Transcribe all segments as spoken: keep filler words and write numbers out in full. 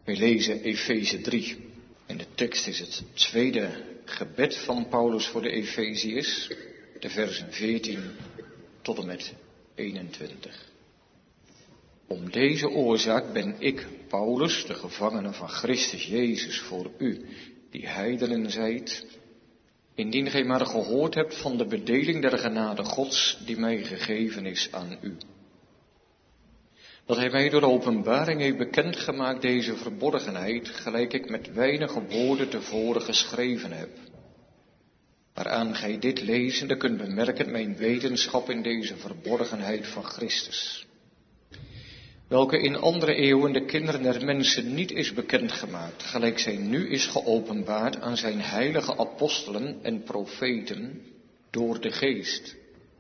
We lezen Efeze drie en de tekst is het tweede gebed van Paulus voor de Efeziërs, de versen veertien tot en met eenentwintig. Om deze oorzaak ben ik, Paulus, de gevangene van Christus Jezus voor u, die heidenen zijt, indien gij maar gehoord hebt van de bedeling der genade Gods, die mij gegeven is aan u. Dat hij mij door de openbaring heeft bekendgemaakt deze verborgenheid, gelijk ik met weinige woorden tevoren geschreven heb. Waaraan gij dit lezende kunt bemerken mijn wetenschap in deze verborgenheid van Christus, welke in andere eeuwen de kinderen der mensen niet is bekendgemaakt, gelijk zij nu is geopenbaard aan zijn heilige apostelen en profeten door de Geest.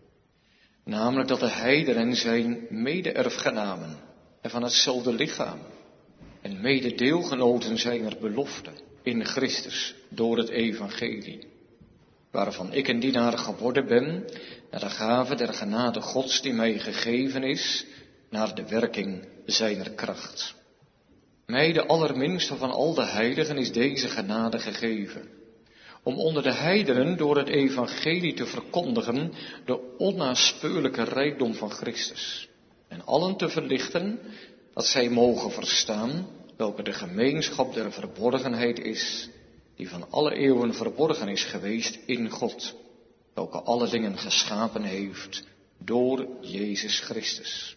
Namelijk dat de heidenen zijn mede-erfgenamen en van hetzelfde lichaam en mede-deelgenoten zijn er belofte in Christus door het evangelie, waarvan ik een dienaar geworden ben, naar de gave der genade Gods die mij gegeven is, naar de werking zijner kracht. Mij, de allerminste van al de heiligen, is deze genade gegeven, om onder de heidenen door het evangelie te verkondigen de onnaspeurlijke rijkdom van Christus, en allen te verlichten dat zij mogen verstaan welke de gemeenschap der verborgenheid is, die van alle eeuwen verborgen is geweest in God, welke alle dingen geschapen heeft door Jezus Christus.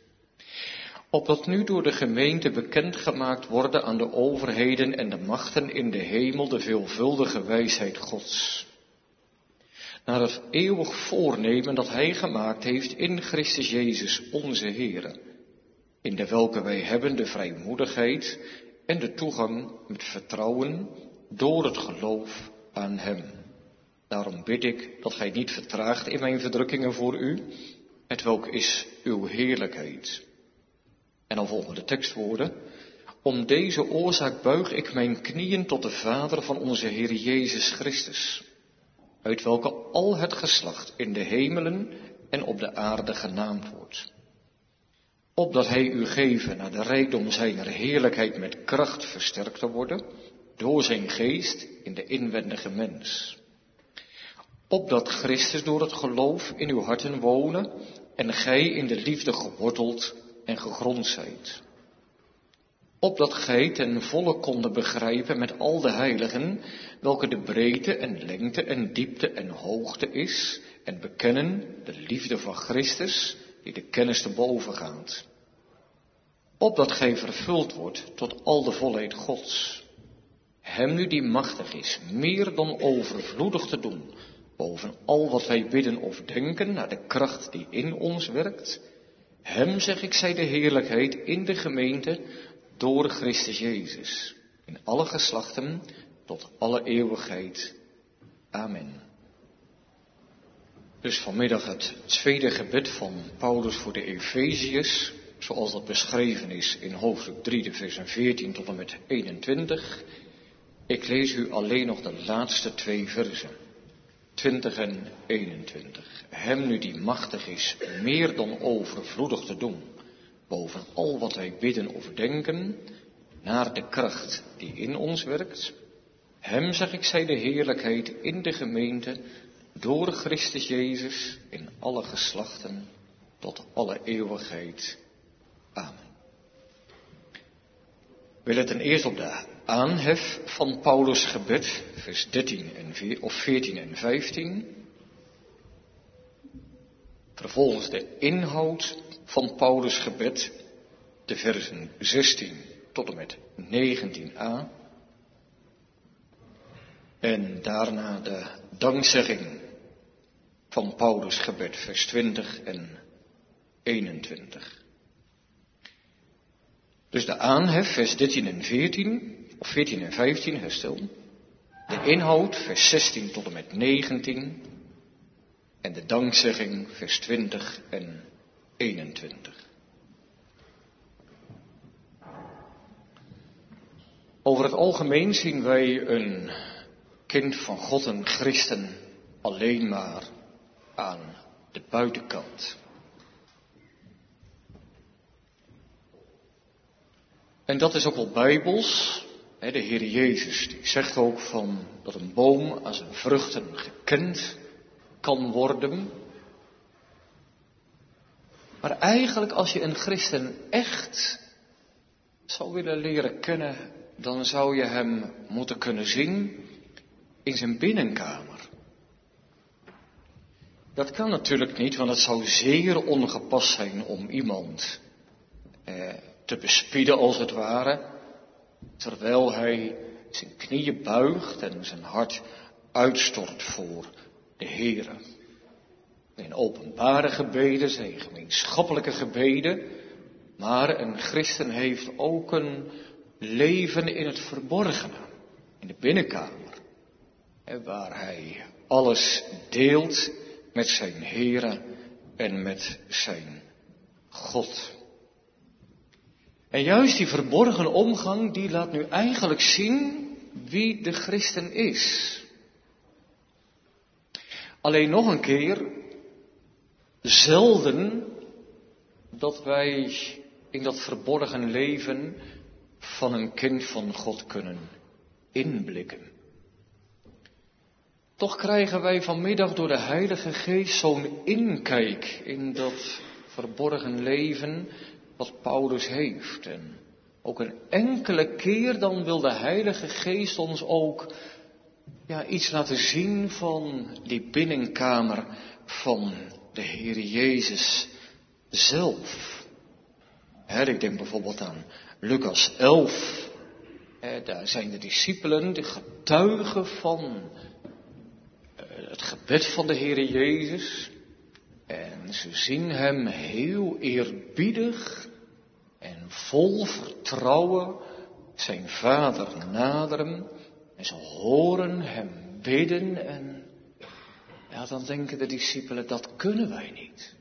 Opdat nu door de gemeente bekendgemaakt worden aan de overheden en de machten in de hemel de veelvuldige wijsheid Gods, naar het eeuwig voornemen dat Hij gemaakt heeft in Christus Jezus onze Heere, in de welke wij hebben de vrijmoedigheid en de toegang met vertrouwen door het geloof aan Hem. Daarom bid ik dat gij niet vertraagt in mijn verdrukkingen voor u, hetwelk is uw heerlijkheid. En dan volgen de tekstwoorden. Om deze oorzaak buig ik mijn knieën tot de Vader van onze Heer Jezus Christus, uit welke al het geslacht in de hemelen en op de aarde genaamd wordt. Opdat Hij u geven naar de rijkdom zijner heerlijkheid met kracht versterkt te worden, door zijn geest in de inwendige mens. Opdat Christus door het geloof in uw harten wonen en gij in de liefde geworteld en gegrond zijt. Opdat gij ten volle konden begrijpen met al de heiligen, welke de breedte en lengte en diepte en hoogte is, en bekennen de liefde van Christus, die de kennis te boven gaat. Opdat gij vervuld wordt tot al de volheid Gods. Hem nu die machtig is, meer dan overvloedig te doen, boven al wat wij bidden of denken, naar de kracht die in ons werkt. Hem, zeg ik, zij de heerlijkheid in de gemeente door Christus Jezus, in alle geslachten, tot alle eeuwigheid. Amen. Dus vanmiddag het tweede gebed van Paulus voor de Efeziërs, zoals dat beschreven is in hoofdstuk drie, de versen veertien tot en met eenentwintig. Ik lees u alleen nog de laatste twee versen, twintig en eenentwintig. Hem nu die machtig is, meer dan overvloedig te doen, boven al wat wij bidden of denken, naar de kracht die in ons werkt. Hem, zeg ik, zij de heerlijkheid in de gemeente, door Christus Jezus, in alle geslachten, tot alle eeuwigheid. Amen. We letten eerst op de aanhef van Paulus' gebed, vers dertien en veertien, of veertien en vijftien. Vervolgens de inhoud van Paulus' gebed, de versen zestien tot en met negentien a. En daarna de dankzegging van Paulus' gebed, vers twintig en eenentwintig. Dus de aanhef, vers dertien en veertien, of veertien en vijftien, herstel. De inhoud, vers zestien tot en met negentien. En de dankzegging, vers twintig en eenentwintig. Over het algemeen zien wij een kind van God, een christen, alleen maar aan de buitenkant. En dat is ook wel bijbels. De Heer Jezus die zegt ook van dat een boom aan zijn vruchten gekend kan worden. Maar eigenlijk als je een christen echt zou willen leren kennen, dan zou je hem moeten kunnen zien in zijn binnenkamer. Dat kan natuurlijk niet, want het zou zeer ongepast zijn om iemand eh, te bespieden als het ware, terwijl hij zijn knieën buigt en zijn hart uitstort voor de Heere. Zijn openbare gebeden zijn gemeenschappelijke gebeden, maar een christen heeft ook een leven in het verborgene, in de binnenkamer, waar hij alles deelt met zijn Heere en met zijn God. En juist die verborgen omgang, die laat nu eigenlijk zien wie de christen is. Alleen nog een keer, zelden dat wij in dat verborgen leven van een kind van God kunnen inblikken. Toch krijgen wij vanmiddag door de Heilige Geest zo'n inkijk in dat verborgen leven wat Paulus heeft. En ook een enkele keer dan wil de Heilige Geest ons ook ja, iets laten zien van die binnenkamer van de Heer Jezus zelf. He, ik denk bijvoorbeeld aan Lucas elf. He, daar zijn de discipelen, de getuigen van het gebed van de Heer Jezus. En ze zien hem heel eerbiedig en vol vertrouwen zijn Vader naderen. En ze horen hem bidden en ja, dan denken de discipelen, dat kunnen wij niet.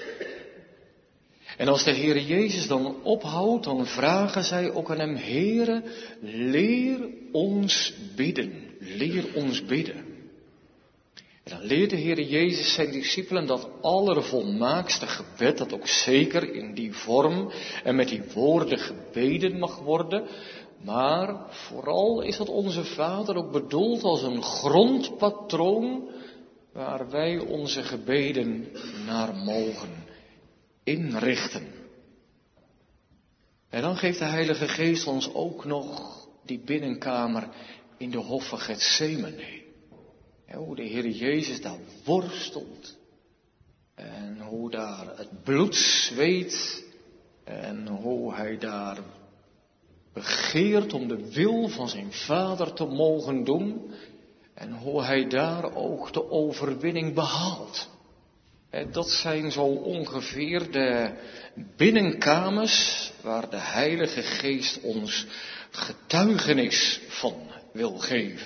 En als de Heer Jezus dan ophoudt, dan vragen zij ook aan hem, Heere, leer ons bidden, leer ons bidden. En dan leert de Heer Jezus zijn discipelen dat allervolmaakste gebed, dat ook zeker in die vorm en met die woorden gebeden mag worden. Maar vooral is dat onze Vader ook bedoeld als een grondpatroon waar wij onze gebeden naar mogen inrichten. En dan geeft de Heilige Geest ons ook nog die binnenkamer in de hof van Getsemane. Hoe de Heer Jezus daar worstelt. En hoe daar het bloed zweet. En hoe hij daar begeert om de wil van zijn Vader te mogen doen. En hoe hij daar ook de overwinning behaalt. Dat zijn zo ongeveer de binnenkamers waar de Heilige Geest ons getuigenis van wil geven.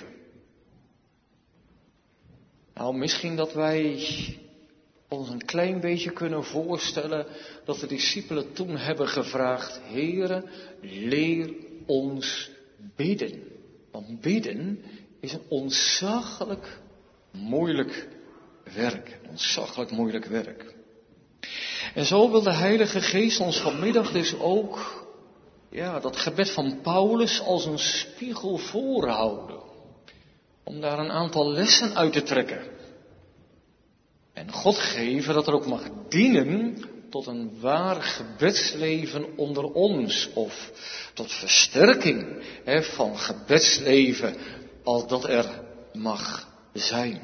Nou, misschien dat wij ons een klein beetje kunnen voorstellen dat de discipelen toen hebben gevraagd, Heere, leer ons bidden. Want bidden is een ontzaglijk moeilijk werk. Een ontzaglijk moeilijk werk. En zo wil de Heilige Geest ons vanmiddag dus ook, ja, dat gebed van Paulus als een spiegel voorhouden. Om daar een aantal lessen uit te trekken. En God geven dat er ook mag dienen tot een waar gebedsleven onder ons. Of tot versterking hè, van gebedsleven als dat er mag zijn.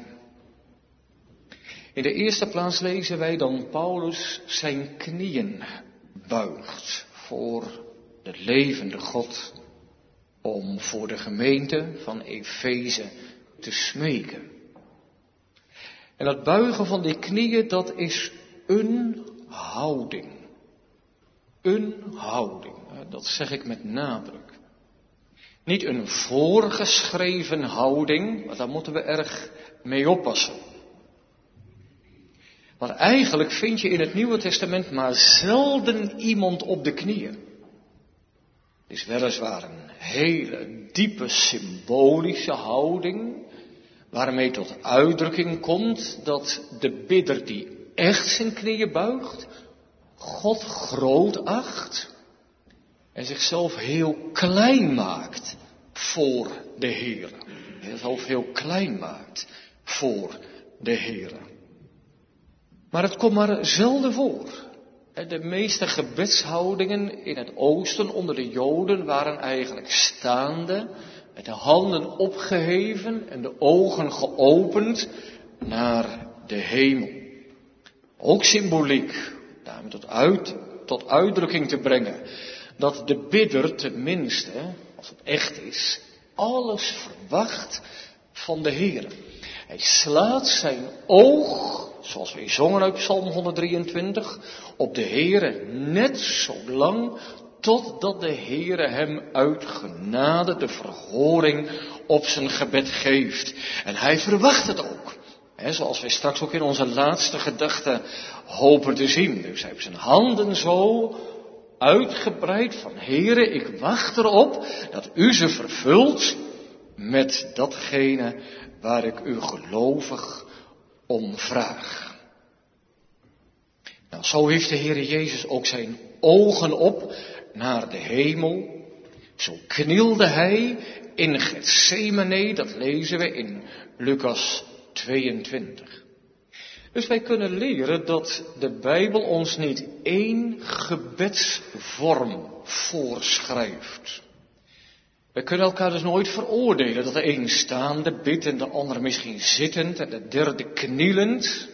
In de eerste plaats lezen wij dan Paulus zijn knieën buigt voor de levende God. Om voor de gemeente van Efeze te smeken. En dat buigen van die knieën, dat is een houding. Een houding, dat zeg ik met nadruk. Niet een voorgeschreven houding, want daar moeten we erg mee oppassen. Maar eigenlijk vind je in het Nieuwe Testament maar zelden iemand op de knieën. Het is weliswaar een hele diepe symbolische houding, waarmee tot uitdrukking komt dat de bidder die echt zijn knieën buigt, God groot acht En zichzelf heel klein maakt voor de Heer. Zichzelf heel klein maakt voor de Heer. Maar het komt maar zelden voor. De meeste gebedshoudingen in het oosten onder de Joden waren eigenlijk staande, met de handen opgeheven en de ogen geopend naar de hemel. Ook symboliek, daarmee tot, uit, tot uitdrukking te brengen dat de bidder tenminste, als het echt is, alles verwacht van de Heer. Hij slaat zijn oog, zoals wij zongen uit Psalm honderddrieëntwintig, op de Heere net zo lang totdat de Heere hem uit genade de verhoring op zijn gebed geeft. En hij verwacht het ook. He, zoals wij straks ook in onze laatste gedachte hopen te zien. Dus hij heeft zijn handen zo uitgebreid van Heere, ik wacht erop dat u ze vervult met datgene waar ik u gelovig om vraag. Nou, zo heeft de Heere Jezus ook zijn ogen op naar de hemel. Zo knielde hij in Getsemane, dat lezen we in Lucas tweeëntwintig. Dus wij kunnen leren dat de Bijbel ons niet één gebedsvorm voorschrijft. We kunnen elkaar dus nooit veroordelen dat de een staande bidt en de ander misschien zittend en de derde knielend.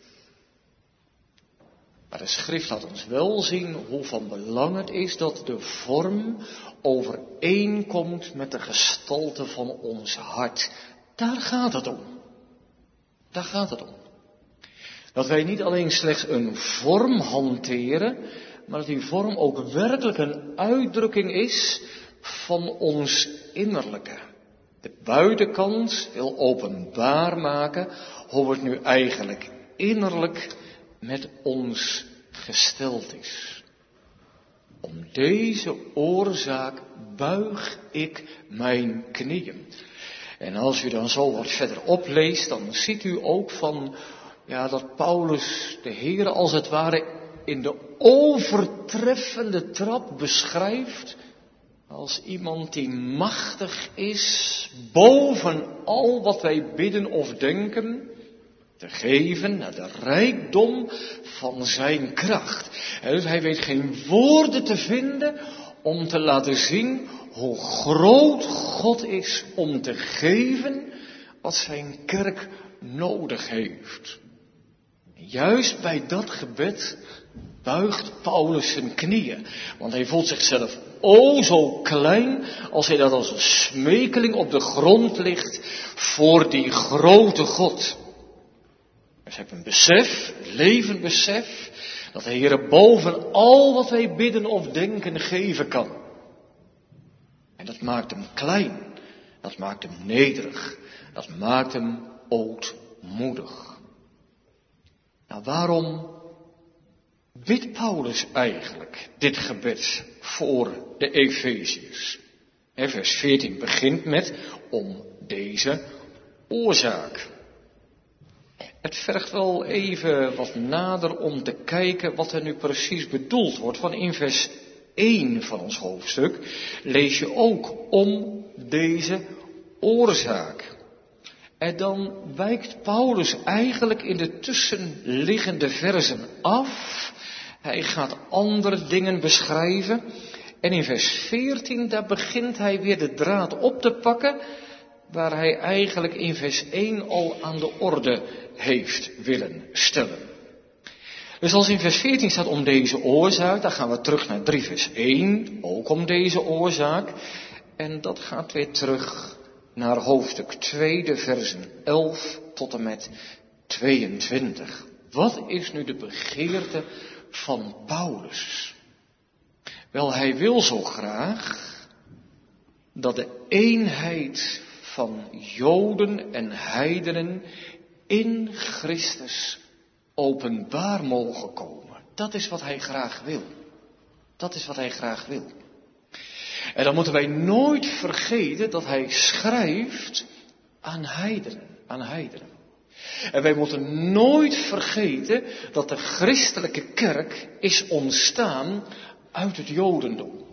Maar de schrift laat ons wel zien hoe van belang het is dat de vorm overeenkomt met de gestalte van ons hart. Daar gaat het om. Daar gaat het om. Dat wij niet alleen slechts een vorm hanteren, maar dat die vorm ook werkelijk een uitdrukking is van ons innerlijke. De buitenkant wil openbaar maken hoe het nu eigenlijk innerlijk met ons gesteld is. Om deze oorzaak buig ik mijn knieën. En als u dan zo wat verder opleest, dan ziet u ook van, ja, dat Paulus de Heere als het ware in de overtreffende trap beschrijft als iemand die machtig is boven al wat wij bidden of denken, te geven naar de rijkdom van zijn kracht. En dus hij weet geen woorden te vinden om te laten zien hoe groot God is om te geven wat zijn kerk nodig heeft. Juist bij dat gebed buigt Paulus zijn knieën. Want hij voelt zichzelf o zo klein als hij dat als een smekeling op de grond ligt voor die grote God. Dus hij heeft een besef, een levend besef, dat de Heer boven al wat wij bidden of denken geven kan. En dat maakt hem klein, dat maakt hem nederig, dat maakt hem ootmoedig. Nou, waarom bidt Paulus eigenlijk dit gebed voor de Efeziërs? Vers veertien begint met om deze oorzaak. Het vergt wel even wat nader om te kijken wat er nu precies bedoeld wordt. Want in vers één van ons hoofdstuk lees je ook om deze oorzaak. En dan wijkt Paulus eigenlijk in de tussenliggende versen af. Hij gaat andere dingen beschrijven. En in vers veertien, daar begint hij weer de draad op te pakken, waar hij eigenlijk in vers één al aan de orde heeft willen stellen. Dus als in vers veertien staat om deze oorzaak, dan gaan we terug naar drie vers één, ook om deze oorzaak. En dat gaat weer terug naar hoofdstuk twee, de versen elf tot en met tweeëntwintig. Wat is nu de begeerte van Paulus? Wel, hij wil zo graag dat de eenheid van Joden en heidenen in Christus openbaar mogen komen. Dat is wat hij graag wil. Dat is wat hij graag wil. En dan moeten wij nooit vergeten dat hij schrijft aan heidenen, aan heidenen. En wij moeten nooit vergeten dat de christelijke kerk is ontstaan uit het Jodendom.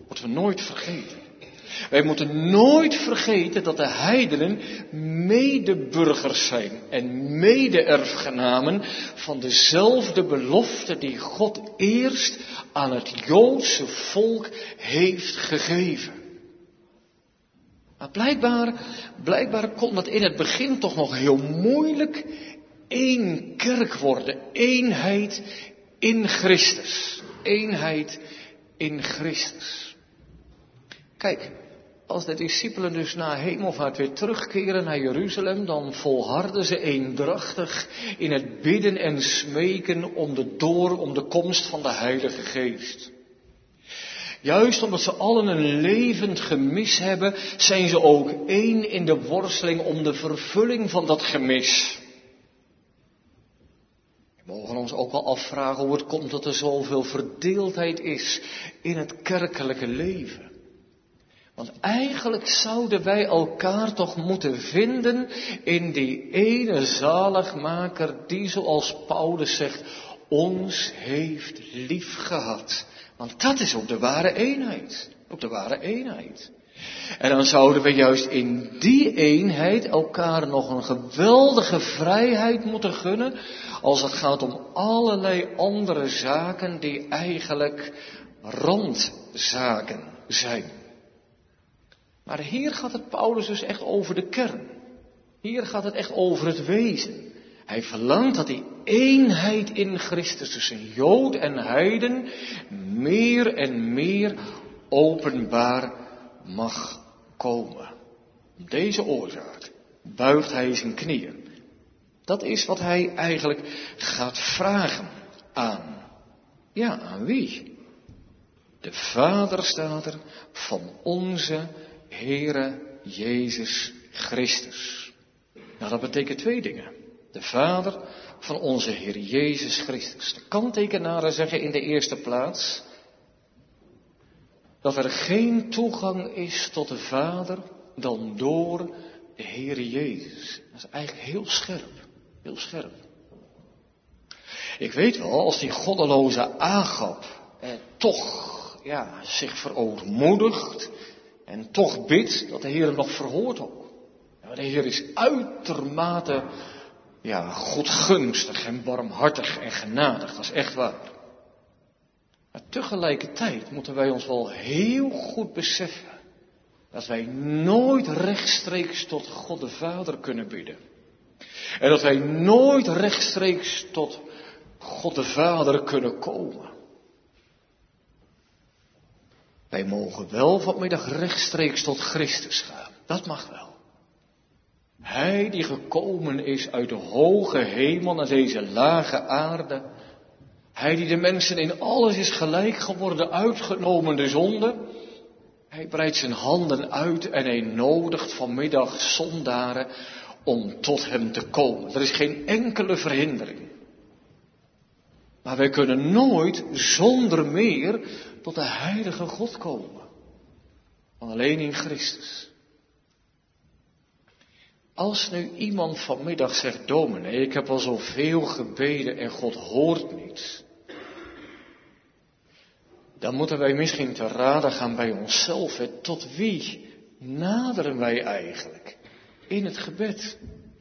Moeten we nooit vergeten. Wij moeten nooit vergeten dat de heidenen medeburgers zijn en mede-erfgenamen van dezelfde belofte die God eerst aan het Joodse volk heeft gegeven. Maar blijkbaar, blijkbaar kon dat in het begin toch nog heel moeilijk één kerk worden. Eenheid in Christus. Eenheid in Christus. Kijk, als de discipelen dus na hemelvaart weer terugkeren naar Jeruzalem, dan volharden ze eendrachtig in het bidden en smeken om de door, om de komst van de Heilige Geest. Juist omdat ze allen een levend gemis hebben, zijn ze ook één in de worsteling om de vervulling van dat gemis. We mogen ons ook wel afvragen hoe het komt dat er zoveel verdeeldheid is in het kerkelijke leven. Want eigenlijk zouden wij elkaar toch moeten vinden in die ene zaligmaker die, zoals Paulus zegt, ons heeft lief gehad. Want dat is ook de ware eenheid. Ook de ware eenheid. En dan zouden we juist in die eenheid elkaar nog een geweldige vrijheid moeten gunnen, als het gaat om allerlei andere zaken die eigenlijk randzaken zijn. Maar hier gaat het Paulus dus echt over de kern. Hier gaat het echt over het wezen. Hij verlangt dat die eenheid in Christus tussen Jood en heiden meer en meer openbaar mag komen. Om deze oorzaak buigt hij zijn knieën. Dat is wat hij eigenlijk gaat vragen aan. Ja, aan wie? De Vader staat er van onze Heere Jezus Christus. Nou, dat betekent twee dingen. De Vader van onze Heer Jezus Christus. De kanttekenaren zeggen in de eerste plaats dat er geen toegang is tot de Vader dan door de Heer Jezus. Dat is eigenlijk heel scherp. Heel scherp. Ik weet wel, als die goddeloze Agab eh, toch ja, zich verootmoedigt en toch bidt, dat de Heer hem nog verhoort ook. Ja, de Heer is uitermate ja, goedgunstig en barmhartig en genadig, dat is echt waar. Maar tegelijkertijd moeten wij ons wel heel goed beseffen dat wij nooit rechtstreeks tot God de Vader kunnen bidden. En dat wij nooit rechtstreeks tot God de Vader kunnen komen. Wij mogen wel vanmiddag rechtstreeks tot Christus gaan. Dat mag wel. Hij die gekomen is uit de hoge hemel naar deze lage aarde. Hij die de mensen in alles is gelijk geworden, uitgenomen de zonde. Hij breidt zijn handen uit en hij nodigt vanmiddag zondaren om tot hem te komen. Er is geen enkele verhindering. Maar wij kunnen nooit zonder meer tot de heilige God komen. Want alleen in Christus. Als nu iemand vanmiddag zegt, dominee, ik heb al zoveel gebeden en God hoort niet. Dan moeten wij misschien te raden gaan bij onszelf. Hè. Tot wie naderen wij eigenlijk in het gebed?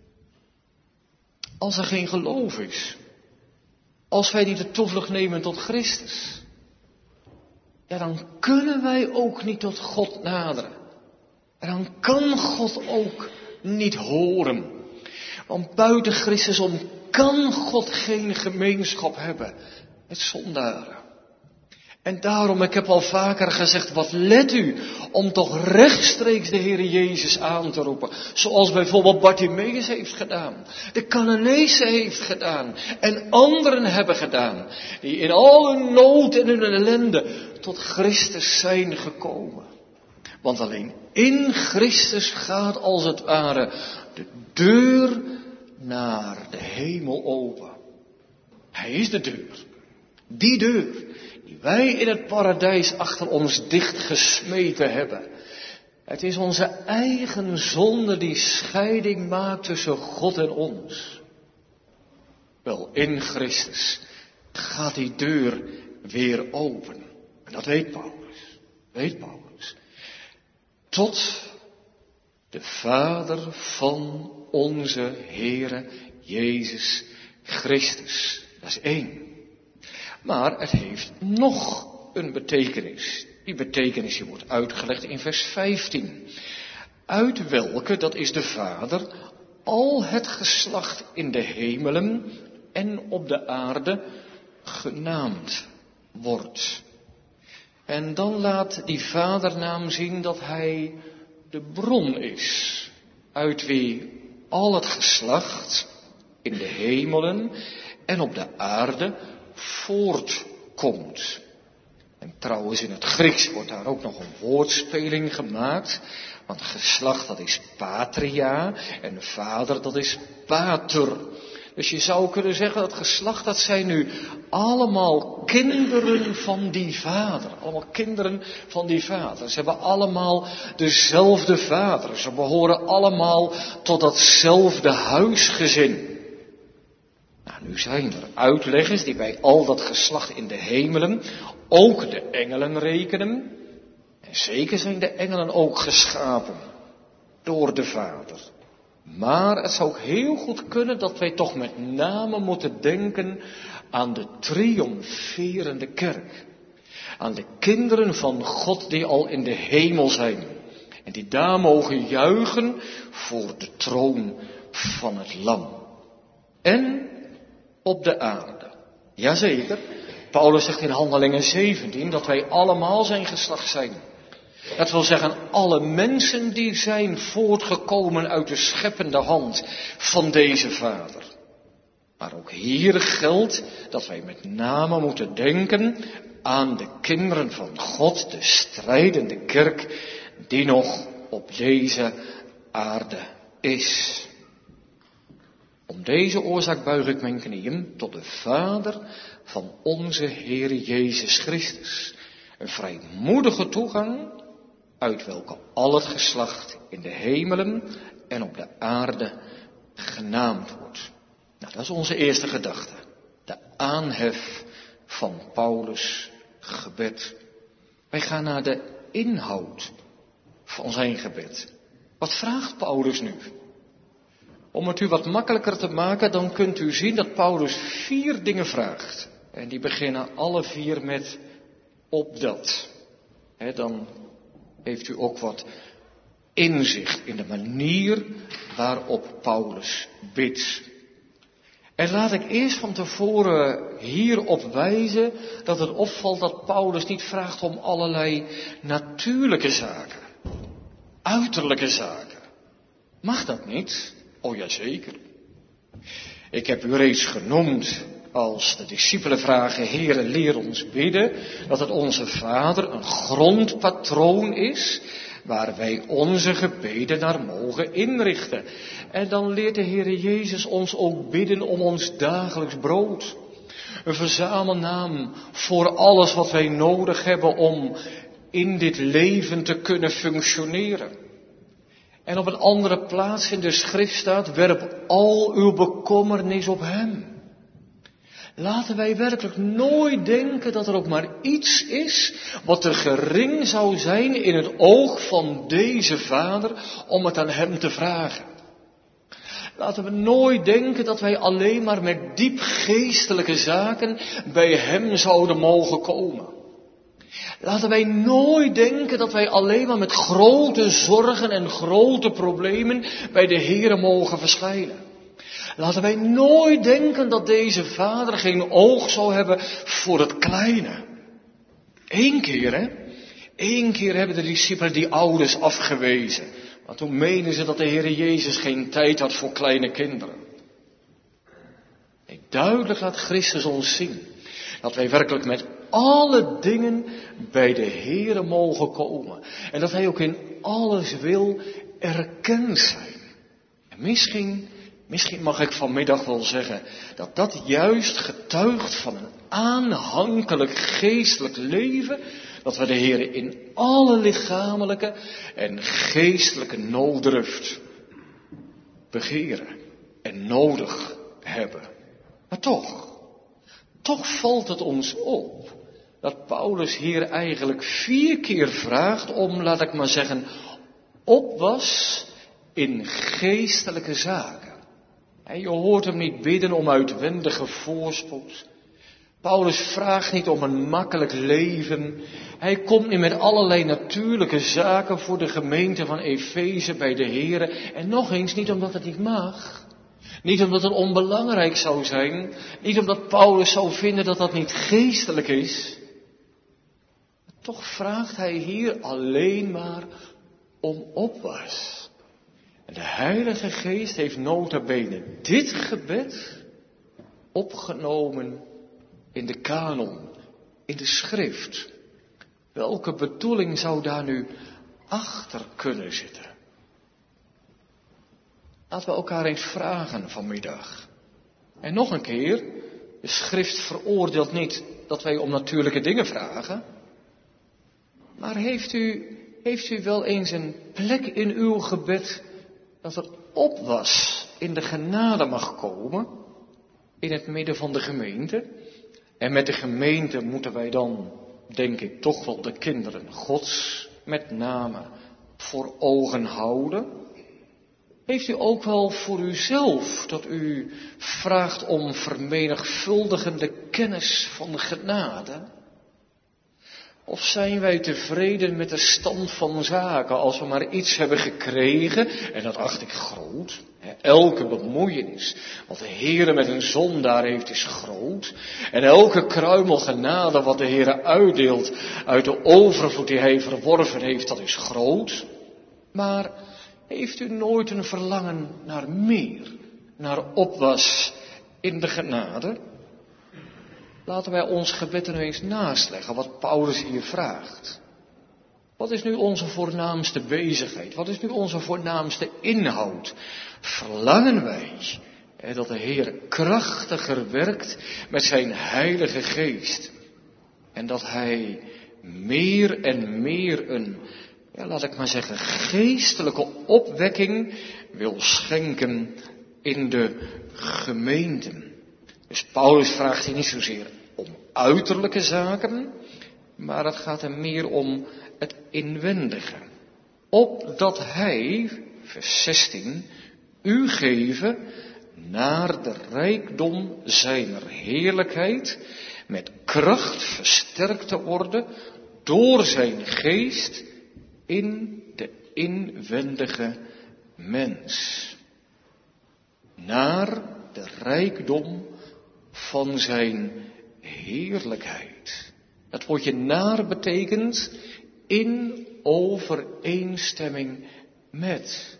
Als er geen geloof is. Als wij niet de toevlucht nemen tot Christus. Ja, dan kunnen wij ook niet tot God naderen. En dan kan God ook niet horen. Want buiten Christus om kan God geen gemeenschap hebben met zondaren. En daarom, ik heb al vaker gezegd, wat let u om toch rechtstreeks de Heer Jezus aan te roepen. Zoals bijvoorbeeld Bartimaeus heeft gedaan. De Cananeese heeft gedaan. En anderen hebben gedaan. Die in al hun nood en hun ellende tot Christus zijn gekomen. Want alleen in Christus gaat als het ware de deur naar de hemel open. Hij is de deur. Die deur die wij in het paradijs achter ons dichtgesmeten hebben. Het is onze eigen zonde die scheiding maakt tussen God en ons. Wel, in Christus gaat die deur weer open. En dat weet Paulus. weet Paulus, tot de Vader van onze Heere Jezus Christus. Dat is één. Maar het heeft nog een betekenis. Die betekenis die wordt uitgelegd in vers vijftien. Uit welke, dat is de Vader, al het geslacht in de hemelen en op de aarde genaamd wordt. En dan laat die vadernaam zien dat hij de bron is, uit wie al het geslacht in de hemelen en op de aarde voortkomt. En trouwens in het Grieks wordt daar ook nog een woordspeling gemaakt, want geslacht dat is patria en vader dat is pater. Dus je zou kunnen zeggen dat geslacht, dat zijn nu allemaal kinderen van die vader. Allemaal kinderen van die vader. Ze hebben allemaal dezelfde vader. Ze behoren allemaal tot datzelfde huisgezin. Nou, nu zijn er uitleggers die bij al dat geslacht in de hemelen ook de engelen rekenen. En zeker zijn de engelen ook geschapen door de Vader. Maar het zou ook heel goed kunnen dat wij toch met name moeten denken aan de triomferende kerk. Aan de kinderen van God die al in de hemel zijn. En die daar mogen juichen voor de troon van het Lam. En op de aarde. Jazeker, Paulus zegt in Handelingen zeventien dat wij allemaal zijn geslacht zijn. Dat wil zeggen, alle mensen die zijn voortgekomen uit de scheppende hand van deze Vader. Maar ook hier geldt dat wij met name moeten denken aan de kinderen van God, de strijdende kerk, die nog op deze aarde is. Om deze oorzaak buig ik mijn knieën tot de Vader van onze Heer Jezus Christus. Een vrijmoedige toegang, uit welke al het geslacht in de hemelen en op de aarde genaamd wordt. Nou, dat is onze eerste gedachte. De aanhef van Paulus' gebed. Wij gaan naar de inhoud van zijn gebed. Wat vraagt Paulus nu? Om het u wat makkelijker te maken, dan kunt u zien dat Paulus vier dingen vraagt. En die beginnen alle vier met opdat. He, dan heeft u ook wat inzicht in de manier waarop Paulus bidt. En laat ik eerst van tevoren hierop wijzen dat het opvalt dat Paulus niet vraagt om allerlei natuurlijke zaken, uiterlijke zaken. Mag dat niet? Oh ja, zeker. Ik heb u reeds genoemd als de discipelen vragen, Heere, leer ons bidden, dat het onze Vader een grondpatroon is, waar wij onze gebeden naar mogen inrichten. En dan leert de Heere Jezus ons ook bidden om ons dagelijks brood. Een verzamelnaam voor alles wat wij nodig hebben om in dit leven te kunnen functioneren. En op een andere plaats in de schrift staat, werp al uw bekommernis op hem. Laten wij werkelijk nooit denken dat er ook maar iets is wat er gering zou zijn in het oog van deze Vader om het aan hem te vragen. Laten we nooit denken dat wij alleen maar met diep geestelijke zaken bij hem zouden mogen komen. Laten wij nooit denken dat wij alleen maar met grote zorgen en grote problemen bij de Heere mogen verschijnen. Laten wij nooit denken dat deze Vader geen oog zou hebben voor het kleine. Eén keer, hè? Eén keer hebben de discipelen die ouders afgewezen. Want toen menen ze dat de Heere Jezus geen tijd had voor kleine kinderen. Nee, duidelijk laat Christus ons zien dat wij werkelijk met alle dingen bij de Heere mogen komen. En dat Hij ook in alles wil erkend zijn. En misschien, misschien mag ik vanmiddag wel zeggen dat dat juist getuigt van een aanhankelijk geestelijk leven, dat we de Heere in alle lichamelijke en geestelijke nooddruft begeren en nodig hebben. Maar toch, toch valt het ons op dat Paulus hier eigenlijk vier keer vraagt om, laat ik maar zeggen, opwas in geestelijke zaken. En je hoort hem niet bidden om uitwendige voorspoed. Paulus vraagt niet om een makkelijk leven. Hij komt niet met allerlei natuurlijke zaken voor de gemeente van Efeze bij de Here. En nog eens, niet omdat het niet mag. Niet omdat het onbelangrijk zou zijn. Niet omdat Paulus zou vinden dat dat niet geestelijk is. Toch vraagt hij hier alleen maar om opwas. En de Heilige Geest heeft nota bene dit gebed opgenomen in de kanon, in de schrift. Welke bedoeling zou daar nu achter kunnen zitten? Laten we elkaar eens vragen vanmiddag. En nog een keer, de schrift veroordeelt niet dat wij om natuurlijke dingen vragen. Maar heeft u, heeft u wel eens een plek in uw gebed dat er opwas in de genade mag komen in het midden van de gemeente? En met de gemeente moeten wij dan, denk ik, toch wel de kinderen Gods met name voor ogen houden. Heeft u ook wel voor uzelf dat u vraagt om vermenigvuldigende kennis van genade? Of zijn wij tevreden met de stand van zaken als we maar iets hebben gekregen, en dat acht ik groot. Elke bemoeienis wat de Heere met een zondaar heeft is groot. En elke kruimel genade wat de Heere uitdeelt uit de overvloed die hij verworven heeft, dat is groot. Maar heeft u nooit een verlangen naar meer, naar opwas in de genade? Laten wij ons gebed er nu eens naast leggen wat Paulus hier vraagt. Wat is nu onze voornaamste bezigheid? Wat is nu onze voornaamste inhoud? Verlangen wij hè, dat de Heer krachtiger werkt met zijn Heilige Geest. En dat Hij meer en meer een, ja, laat ik maar zeggen, geestelijke opwekking wil schenken in de gemeenten. Dus Paulus vraagt hier niet zozeer om uiterlijke zaken, maar het gaat hem meer om het inwendige. Opdat hij, vers zestien, u geven naar de rijkdom zijner heerlijkheid, met kracht versterkt te worden door zijn geest in de inwendige mens. Naar de rijkdom van zijn heerlijkheid. Het woordje naar betekent in overeenstemming met.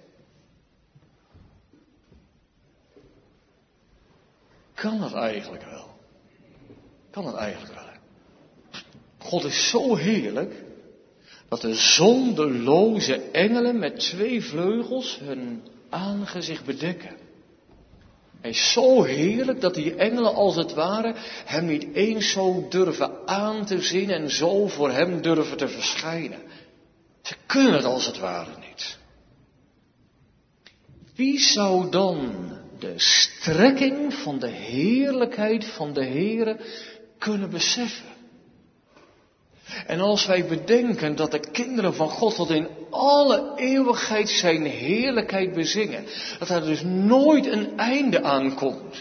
Kan het eigenlijk wel? Kan het eigenlijk wel? God is zo heerlijk dat de zondeloze engelen met twee vleugels hun aangezicht bedekken. Hij is zo heerlijk dat die engelen als het ware hem niet eens zo durven aan te zien en zo voor hem durven te verschijnen. Ze kunnen het als het ware niet. Wie zou dan de strekking van de heerlijkheid van de Heere kunnen beseffen? En als wij bedenken dat de kinderen van God tot in alle eeuwigheid zijn heerlijkheid bezingen, dat er dus nooit een einde aankomt.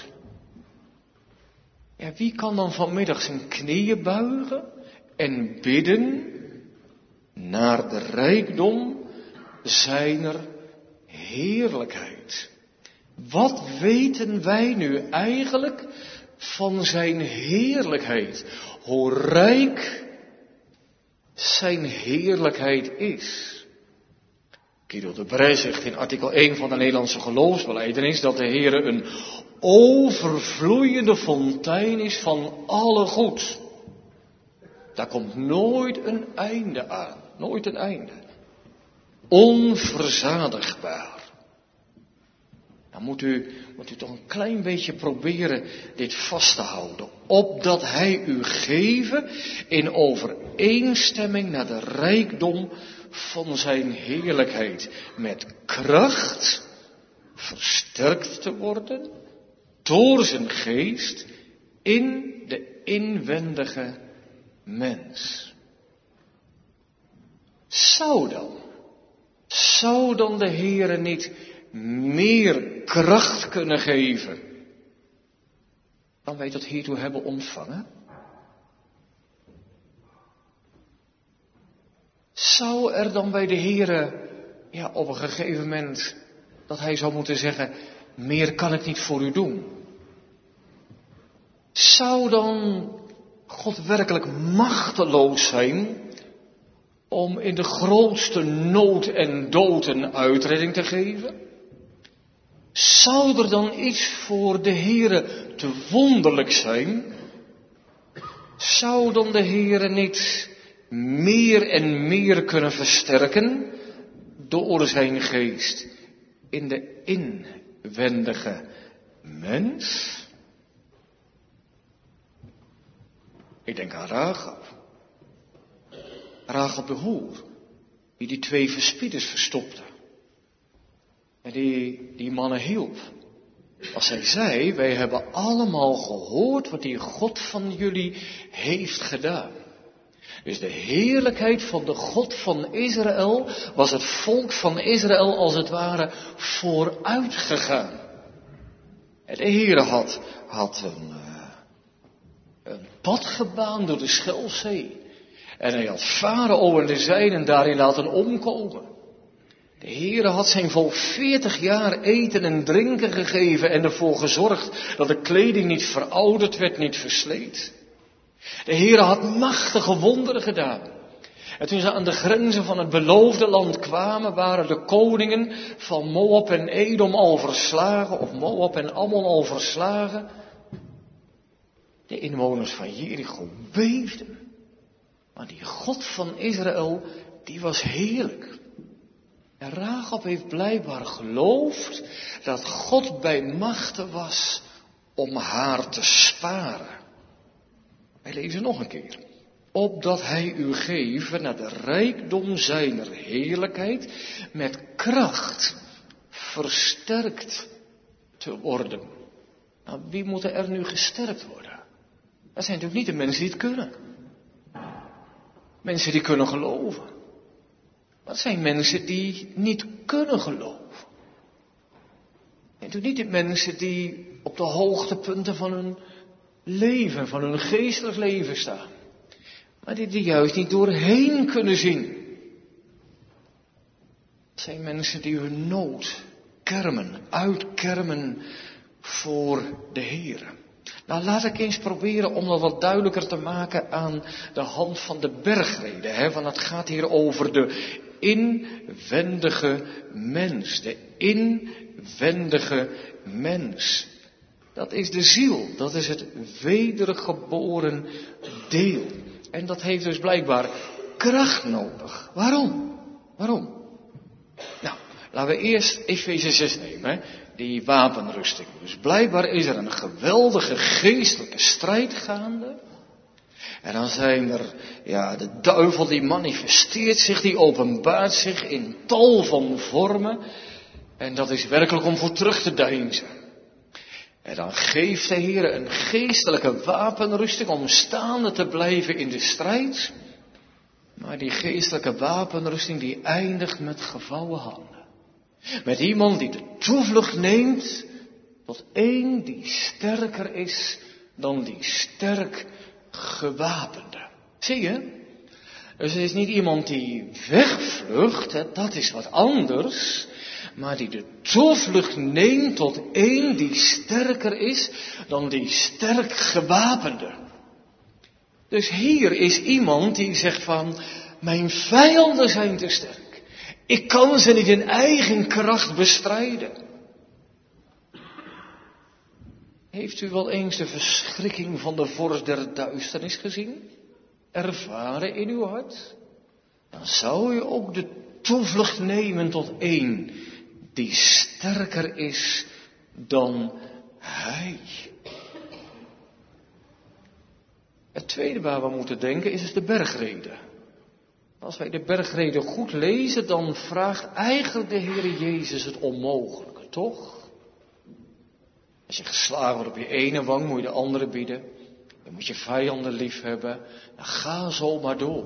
Ja, wie kan dan vanmiddag zijn knieën buigen en bidden naar de rijkdom zijner heerlijkheid? Wat weten wij nu eigenlijk van zijn heerlijkheid? Hoe rijk zijn heerlijkheid is. Guido de Brij zegt in artikel één van de Nederlandse geloofsbelijdenis dat de Heere een overvloeiende fontein is van alle goed. Daar komt nooit een einde aan. Nooit een einde. Onverzadigbaar. Dan moet u, moet u toch een klein beetje proberen dit vast te houden. Opdat hij u geven in overeenstemming naar de rijkdom van zijn heerlijkheid. Met kracht versterkt te worden door zijn geest in de inwendige mens. Zou dan, zou dan de Heere niet meer kracht kunnen geven dan wij tot hiertoe hebben ontvangen? Zou er dan bij de Heere, ja, op een gegeven moment, dat hij zou moeten zeggen, meer kan ik niet voor u doen? Zou dan God werkelijk machteloos zijn om in de grootste nood en dood een uitredding te geven? Zou er dan iets voor de Heere te wonderlijk zijn? Zou dan de Heere niet meer en meer kunnen versterken door zijn geest in de inwendige mens? Ik denk aan Rachab. Rachab de hoer, die die twee verspieders verstopte. En die die mannen hielp. Als zij zei, wij hebben allemaal gehoord wat die God van jullie heeft gedaan. Dus de heerlijkheid van de God van Israël was het volk van Israël als het ware vooruitgegaan. En de Heere had, had een, uh, een pad gebaand door de Schelfzee. En hij had Farao en de zijnen daarin laten omkomen. De Heere had zijn volk veertig jaar eten en drinken gegeven en ervoor gezorgd dat de kleding niet verouderd werd, niet versleet. De Heere had machtige wonderen gedaan. En toen ze aan de grenzen van het beloofde land kwamen, waren de koningen van Moab en Edom al verslagen, of Moab en Ammon al verslagen. De inwoners van Jericho beefden. Maar die God van Israël, die was heerlijk. En Rachab heeft blijkbaar geloofd dat God bij machte was om haar te sparen. Wij lezen nog een keer. Opdat hij u geven naar de rijkdom zijner heerlijkheid met kracht versterkt te worden. Nou, wie moet er nu gesterkt worden? Dat zijn natuurlijk niet de mensen die het kunnen. Mensen die kunnen geloven. Dat zijn mensen die niet kunnen geloven. En natuurlijk niet de mensen die op de hoogtepunten van hun leven, van hun geestelijk leven staan. Maar die er juist niet doorheen kunnen zien. Het zijn mensen die hun nood kermen, uitkermen voor de Heere. Nou, laat ik eens proberen om dat wat duidelijker te maken aan de hand van de bergrede. Hè? Want het gaat hier over de inwendige mens. De inwendige mens. Dat is de ziel. Dat is het wedergeboren deel. En dat heeft dus blijkbaar kracht nodig. Waarom? Waarom? Nou, laten we eerst Efeze zes nemen. Hè? Die wapenrusting. Dus blijkbaar is er een geweldige geestelijke strijd gaande. En dan zijn er, ja, de duivel die manifesteert zich, die openbaart zich in tal van vormen. En dat is werkelijk om voor terug te deinzen. En dan geeft de Heer een geestelijke wapenrusting om staande te blijven in de strijd. Maar die geestelijke wapenrusting die eindigt met gevouwen handen. Met iemand die de toevlucht neemt tot één die sterker is dan die sterk gewapende. Zie je? Dus het is niet iemand die wegvlucht, hè, dat is wat anders. Maar die de toevlucht neemt tot één die sterker is dan die sterk gewapende. Dus hier is iemand die zegt van, mijn vijanden zijn te sterk. Ik kan ze niet in eigen kracht bestrijden. Heeft u wel eens de verschrikking van de vorst der duisternis gezien? Ervaren in uw hart? Dan zou je ook de toevlucht nemen tot één die sterker is dan hij. Het tweede waar we moeten denken is dus de bergrede. Als wij de bergrede goed lezen, dan vraagt eigenlijk de Heer Jezus het onmogelijke, toch? Als je geslagen wordt op je ene wang, moet je de andere bieden. Je moet je vijanden lief hebben. Dan ga zo maar door.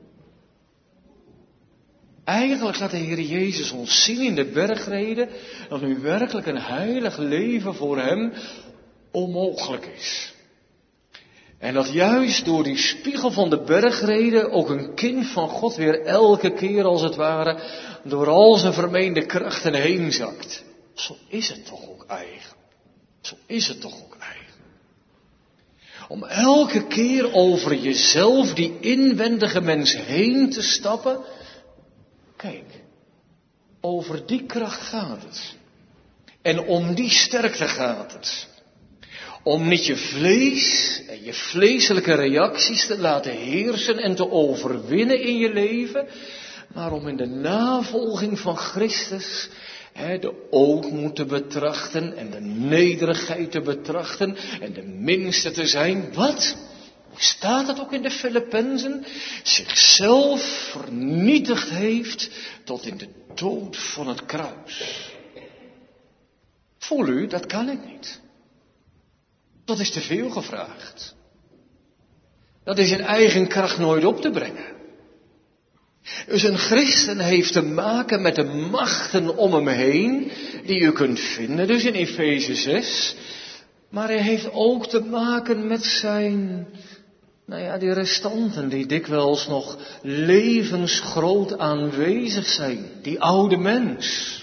Eigenlijk laat de Heer Jezus ons zien in de bergreden dat nu werkelijk een heilig leven voor Hem onmogelijk is. En dat juist door die spiegel van de bergreden ook een kind van God weer elke keer als het ware door al zijn vermeende krachten heen zakt. Zo is het toch ook eigen. Zo is het toch ook eigen. Om elke keer over jezelf, die inwendige mens, heen te stappen. Kijk, over die kracht gaat het. En om die sterkte gaat het. Om niet je vlees en je vleeselijke reacties te laten heersen en te overwinnen in je leven. Maar om in de navolging van Christus He, de ootmoed te betrachten en de nederigheid te betrachten en de minste te zijn. Wat? Hoe staat het ook in de Filippenzen? Zichzelf vernietigd heeft tot in de dood van het kruis. Voel u, dat kan ik niet. Dat is te veel gevraagd. Dat is in eigen kracht nooit op te brengen. Dus een christen heeft te maken met de machten om hem heen, die u kunt vinden, dus in Efeze zes. Maar hij heeft ook te maken met zijn, nou ja, die restanten, die dikwijls nog levensgroot aanwezig zijn. Die oude mens.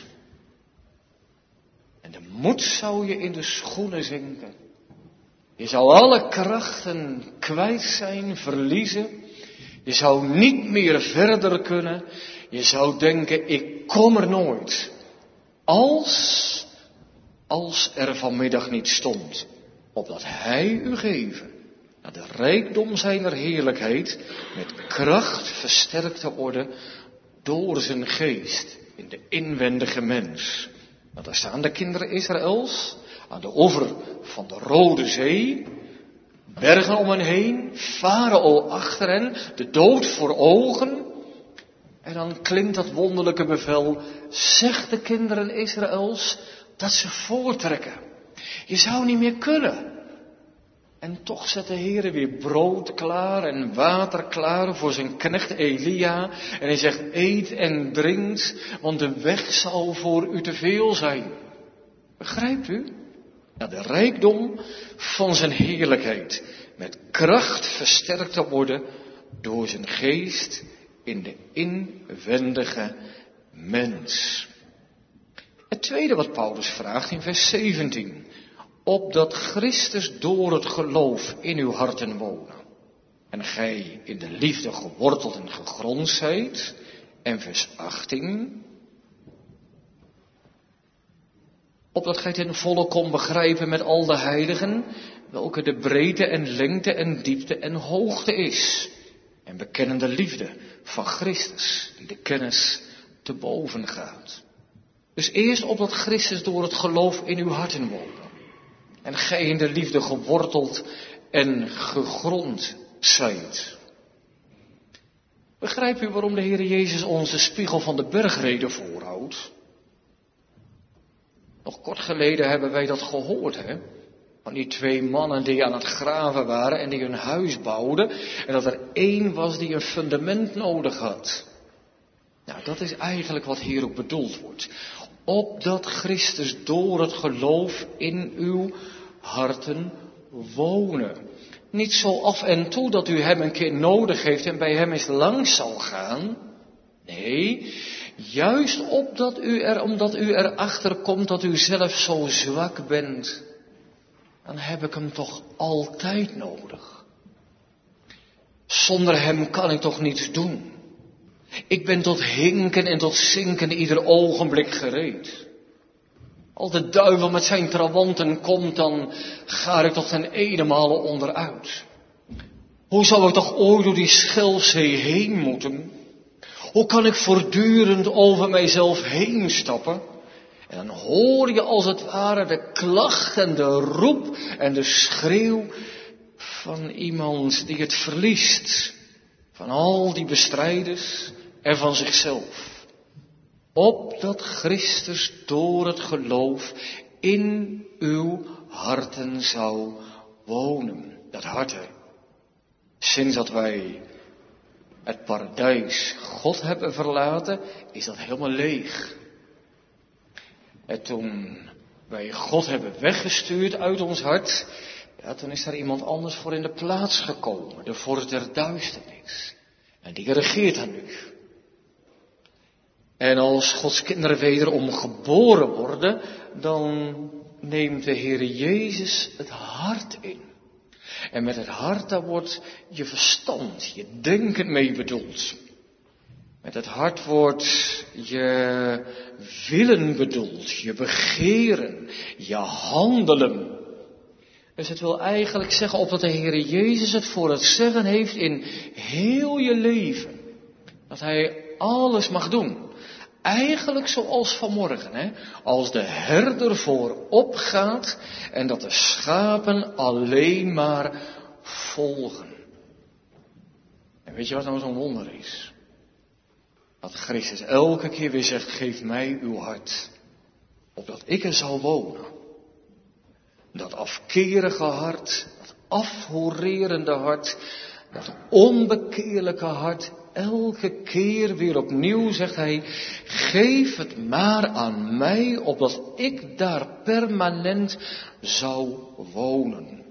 En de moed zou je in de schoenen zinken. Je zou alle krachten kwijt zijn, verliezen. Je zou niet meer verder kunnen. Je zou denken, ik kom er nooit. Als, als er vanmiddag niet stond, opdat Hij u geven, naar de rijkdom zijner heerlijkheid, met kracht versterkt te worden door zijn geest in de inwendige mens. Want daar staan de kinderen Israëls aan de oever van de Rode Zee. Bergen om hen heen, Farao achter hen, de dood voor ogen. En dan klinkt dat wonderlijke bevel, zeg de kinderen Israëls dat ze voortrekken. Je zou niet meer kunnen. En toch zet de Heer weer brood klaar en water klaar voor zijn knecht Elia. En hij zegt, eet en drinkt, want de weg zal voor u te veel zijn. Begrijpt u? Naar de rijkdom van zijn heerlijkheid, met kracht versterkt te worden door zijn geest in de inwendige mens. Het tweede wat Paulus vraagt in vers zeventien, opdat Christus door het geloof in uw harten wonen, en gij in de liefde geworteld en gegrond zijt, en vers achttien, opdat gij ten volle kon begrijpen met al de heiligen, welke de breedte en lengte en diepte en hoogte is. En bekennen de liefde van Christus, die de kennis te boven gaat. Dus eerst opdat Christus door het geloof in uw harten woont. En gij in de liefde geworteld en gegrond zijt. Begrijpt u waarom de Heer Jezus ons de spiegel van de bergreden voorhoudt? Nog kort geleden hebben wij dat gehoord, hè? Van die twee mannen die aan het graven waren en die hun huis bouwden. En dat er één was die een fundament nodig had. Nou, dat is eigenlijk wat hier ook bedoeld wordt. Opdat Christus door het geloof in uw harten wonen. Niet zo af en toe dat u hem een keer nodig heeft en bij hem eens langs zal gaan. Nee, juist opdat u er, omdat u erachter komt dat u zelf zo zwak bent. Dan heb ik hem toch altijd nodig. Zonder hem kan ik toch niets doen. Ik ben tot hinken en tot zinken ieder ogenblik gereed. Als de duivel met zijn trawanten komt, dan ga ik toch ten ene onderuit. Hoe zou ik toch ooit door die Schelfzee heen moeten? Hoe kan ik voortdurend over mijzelf heen stappen? En dan hoor je als het ware de klacht en de roep en de schreeuw van iemand die het verliest. Van al die bestrijders en van zichzelf. Opdat Christus door het geloof in uw harten zou wonen. Dat hart, hè. Sinds dat wij het paradijs God hebben verlaten, is dat helemaal leeg. En toen wij God hebben weggestuurd uit ons hart, ja, toen is daar iemand anders voor in de plaats gekomen. De vorst der duisternis. En die regeert daar nu. En als Gods kinderen wederom geboren worden, dan neemt de Heere Jezus het hart in. En met het hart, daar wordt je verstand, je denken mee bedoeld. Met het hart wordt je willen bedoeld, je begeren, je handelen. Dus het wil eigenlijk zeggen, opdat de Heere Jezus het voor het zeggen heeft in heel je leven. Dat Hij alles mag doen. Eigenlijk zoals vanmorgen, hè? Als de herder voorop gaat en dat de schapen alleen maar volgen. En weet je wat nou zo'n wonder is? Dat Christus elke keer weer zegt, geef mij uw hart, opdat ik er zal wonen. Dat afkerige hart, dat afhorerende hart, dat onbekeerlijke hart, elke keer weer opnieuw zegt hij, geef het maar aan mij, opdat ik daar permanent zou wonen.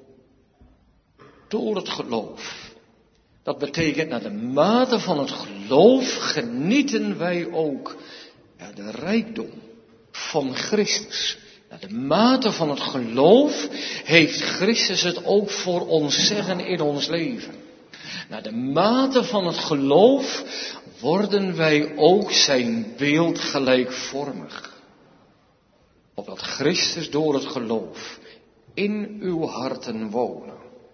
Door het geloof. Dat betekent, naar de mate van het geloof genieten wij ook ja, de rijkdom van Christus. Naar de mate van het geloof heeft Christus het ook voor ons zeggen in ons leven. Naar de mate van het geloof worden wij ook zijn beeld gelijkvormig. Opdat Christus door het geloof in uw harten wonen.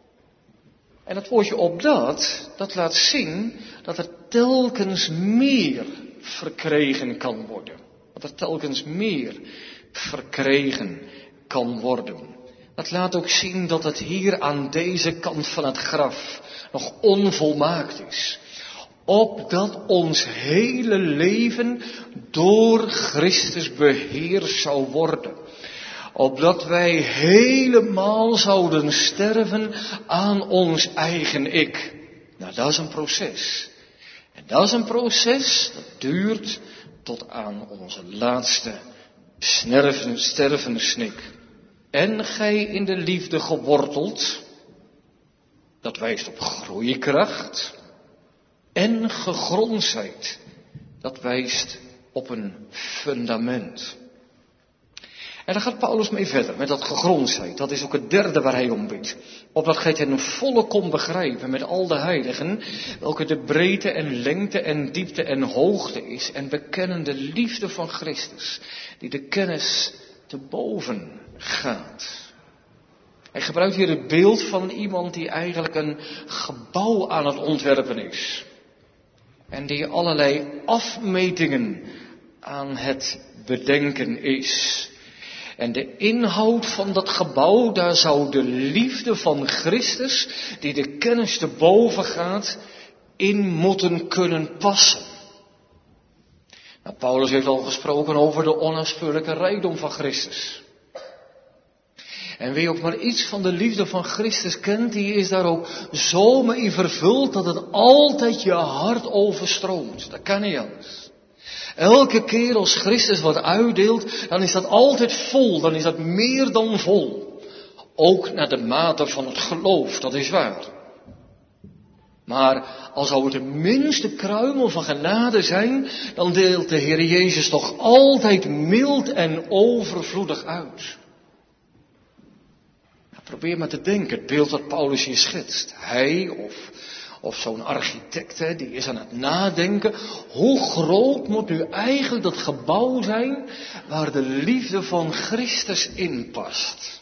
En dat woordje opdat, dat laat zien dat er telkens meer verkregen kan worden. Dat er telkens meer verkregen kan worden. Dat laat ook zien dat het hier aan deze kant van het graf nog onvolmaakt is. Opdat ons hele leven door Christus beheerst zou worden. Opdat wij helemaal zouden sterven aan ons eigen ik. Nou, dat is een proces. En dat is een proces dat duurt tot aan onze laatste stervende, stervende snik. En gij in de liefde geworteld, dat wijst op groeikracht. En gegrond zijt, dat wijst op een fundament. En daar gaat Paulus mee verder, met dat gegrond zijt. Dat is ook het derde waar hij om bidt. Opdat gij ten volle kon begrijpen met al de heiligen, welke de breedte en lengte en diepte en hoogte is. En bekennen de liefde van Christus, die de kennis te boven gaat. Hij gebruikt hier het beeld van iemand die eigenlijk een gebouw aan het ontwerpen is. En die allerlei afmetingen aan het bedenken is. En de inhoud van dat gebouw, daar zou de liefde van Christus, die de kennis te boven gaat, in moeten kunnen passen. Nou, Paulus heeft al gesproken over de onnaspeurlijke rijkdom van Christus. En wie ook maar iets van de liefde van Christus kent, die is daar ook zo mee vervuld dat het altijd je hart overstroomt. Dat kan niet anders. Elke keer als Christus wat uitdeelt, dan is dat altijd vol, dan is dat meer dan vol. Ook naar de mate van het geloof, dat is waar. Maar als zou het de minste kruimel van genade zijn, dan deelt de Heer Jezus toch altijd mild en overvloedig uit. Nou, probeer maar te denken, het beeld dat Paulus hier schetst. Hij of... Of zo'n architect, hè, die is aan het nadenken. Hoe groot moet nu eigenlijk dat gebouw zijn waar de liefde van Christus in past?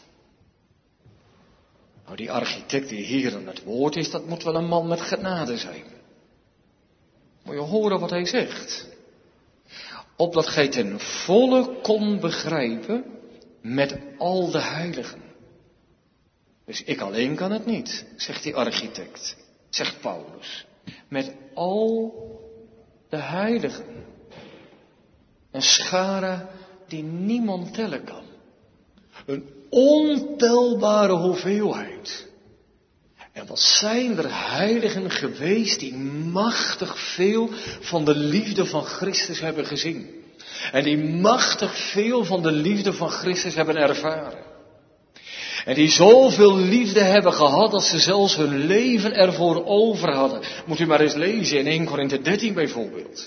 Nou, die architect die hier aan het woord is, dat moet wel een man met genade zijn. Moet je horen wat hij zegt. Opdat gij ten volle kon begrijpen met al de heiligen. Dus ik alleen kan het niet, zegt die architect. Zegt Paulus, met al de heiligen. Een schare die niemand tellen kan. Een ontelbare hoeveelheid. En wat zijn er heiligen geweest die machtig veel van de liefde van Christus hebben gezien. En die machtig veel van de liefde van Christus hebben ervaren. En die zoveel liefde hebben gehad dat ze zelfs hun leven ervoor over hadden. Moet u maar eens lezen in Eerste Korinthe dertien bijvoorbeeld.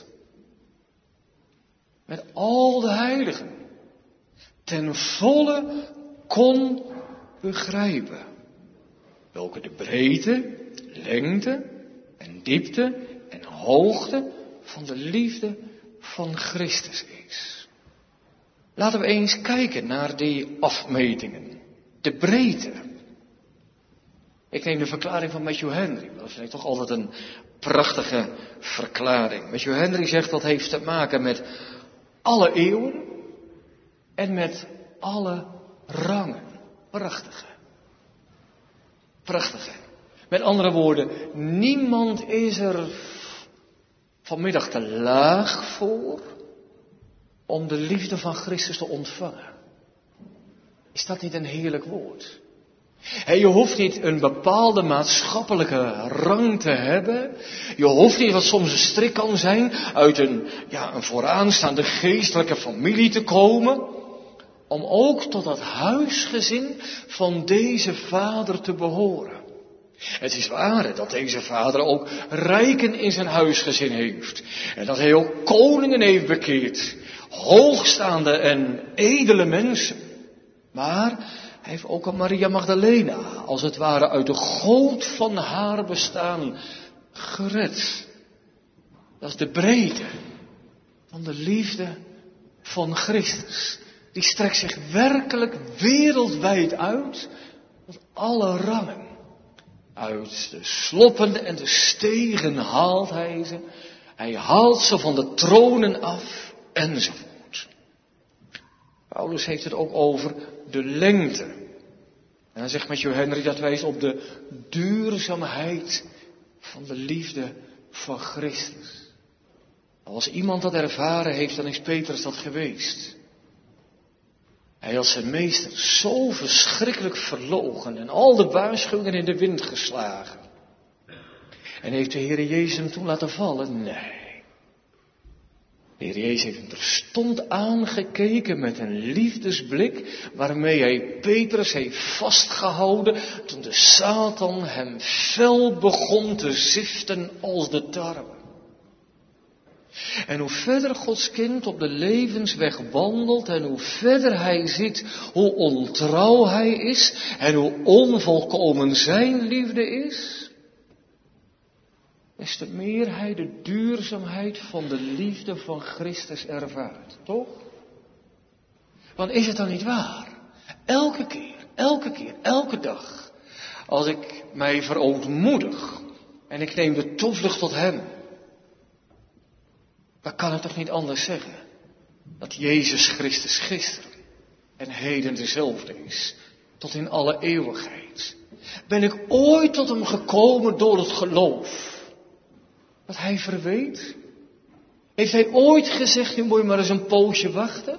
Met al de heiligen. Ten volle kon begrijpen. Welke de breedte, lengte en diepte en hoogte van de liefde van Christus is. Laten we eens kijken naar die afmetingen. De breedte. Ik neem de verklaring van Matthew Henry. Dat vind ik toch altijd een prachtige verklaring. Matthew Henry zegt dat heeft te maken met alle eeuwen en met alle rangen. Prachtige. Prachtige. Met andere woorden, niemand is er vanmiddag te laag voor om de liefde van Christus te ontvangen. Is dat niet een heerlijk woord? He, je hoeft niet een bepaalde maatschappelijke rang te hebben. Je hoeft niet, wat soms een strik kan zijn, uit een, ja, een vooraanstaande geestelijke familie te komen. Om ook tot dat huisgezin van deze vader te behoren. Het is waar dat deze vader ook rijken in zijn huisgezin heeft. En dat hij ook koningen heeft bekeerd. Hoogstaande en edele mensen. Maar hij heeft ook aan Maria Magdalena, als het ware uit de goot van haar bestaan, gered. Dat is de breedte van de liefde van Christus. Die strekt zich werkelijk wereldwijd uit tot alle rangen. Uit de sloppen en de stegen haalt hij ze. Hij haalt ze van de tronen af enzovoort. Paulus heeft het ook over de lengte. En dan zegt Matthew Henry dat wijst op de duurzaamheid van de liefde van Christus. Als iemand dat ervaren heeft, dan is Petrus dat geweest. Hij had zijn meester zo verschrikkelijk verloochen en al de waarschuwingen in de wind geslagen. En heeft de Heer Jezus hem toen laten vallen? Nee. De Heer Jezus heeft hem terstond aangekeken met een liefdesblik waarmee hij Petrus heeft vastgehouden toen de Satan hem fel begon te ziften als de tarwe. En hoe verder Gods kind op de levensweg wandelt en hoe verder hij ziet hoe ontrouw hij is en hoe onvolkomen zijn liefde is, des te meer hij de duurzaamheid van de liefde van Christus ervaart, toch? Want is het dan niet waar? Elke keer, elke keer, elke dag, als ik mij verootmoedig en ik neem de toevlucht tot hem, dan kan het toch niet anders zeggen dat Jezus Christus gisteren en heden dezelfde is, tot in alle eeuwigheid. Ben ik ooit tot hem gekomen door het geloof dat hij verweet? Heeft hij ooit gezegd, nu moet je maar eens een poosje wachten?